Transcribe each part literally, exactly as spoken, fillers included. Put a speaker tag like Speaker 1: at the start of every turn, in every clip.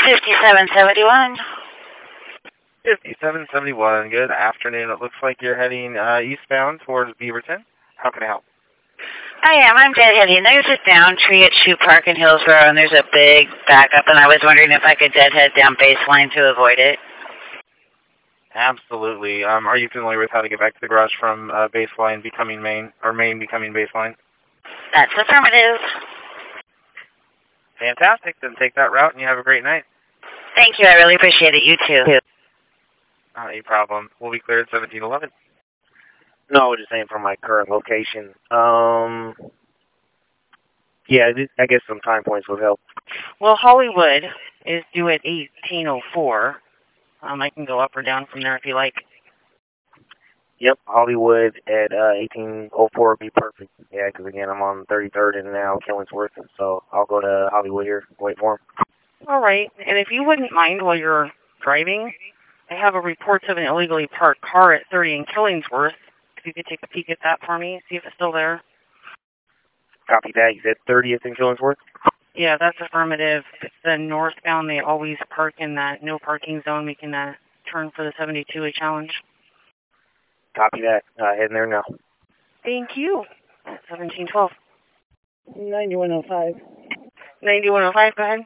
Speaker 1: fifty-seven seventy-one.
Speaker 2: fifty-seven seventy-one, good afternoon. It looks like you're heading uh, eastbound towards Beaverton. How can I help?
Speaker 1: I am. I'm deadheading. There's a down tree at Shoe Park in Hillsborough, and there's a big backup, and I was wondering if I could deadhead down Baseline to avoid it.
Speaker 2: Absolutely. Um, are you familiar with how to get back to the garage from uh, Baseline becoming Main, or Main becoming Baseline?
Speaker 1: That's affirmative.
Speaker 2: Fantastic. Then take that route, and you have a great night.
Speaker 1: Thank you. I really appreciate it. You too.
Speaker 2: Not a problem. We'll be clear at seventeen eleven.
Speaker 3: No, just saying from my current location. Um, yeah, I guess some time points would help.
Speaker 1: Well, Hollywood is due at eighteen oh four. Um, I can go up or down from there if you like.
Speaker 3: Yep, Hollywood at uh, eighteen oh four would be perfect. Yeah, because again, I'm on thirty-third and now Killingsworth, so I'll go to Hollywood here, wait for him.
Speaker 1: All right, and if you wouldn't mind while you're driving, I have a report of an illegally parked car at thirty in Killingsworth. If you could take a peek at that for me, see if it's still there.
Speaker 3: Copy that. You said thirtieth in Killingsworth?
Speaker 1: Yeah, that's affirmative. If it's the northbound, they always park in that no parking zone. We can uh, turn for the seventy-two A challenge.
Speaker 3: Copy that. Uh, heading there now.
Speaker 1: Thank you. seventeen twelve.
Speaker 4: ninety-one oh five.
Speaker 1: ninety-one oh five, go ahead.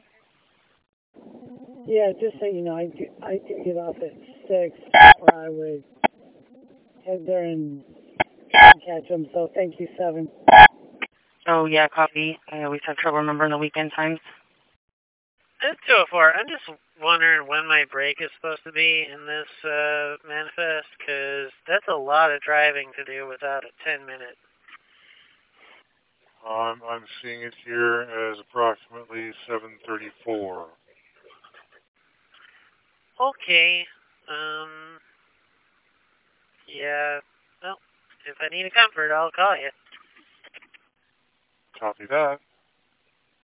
Speaker 4: Yeah, just so you know, I do, I do get off at six, or I would head there and catch them, so thank you, seven.
Speaker 1: Oh, yeah, copy. I always have trouble remembering the weekend times.
Speaker 5: It's two oh four. I'm just wondering when my break is supposed to be in this uh, manifest, because that's a lot of driving to do without a ten minute.
Speaker 6: Um, I'm seeing it here as approximately seven thirty-four.
Speaker 5: Okay. Um. Yeah. Well, if I need a comfort, I'll call you.
Speaker 6: Copy that.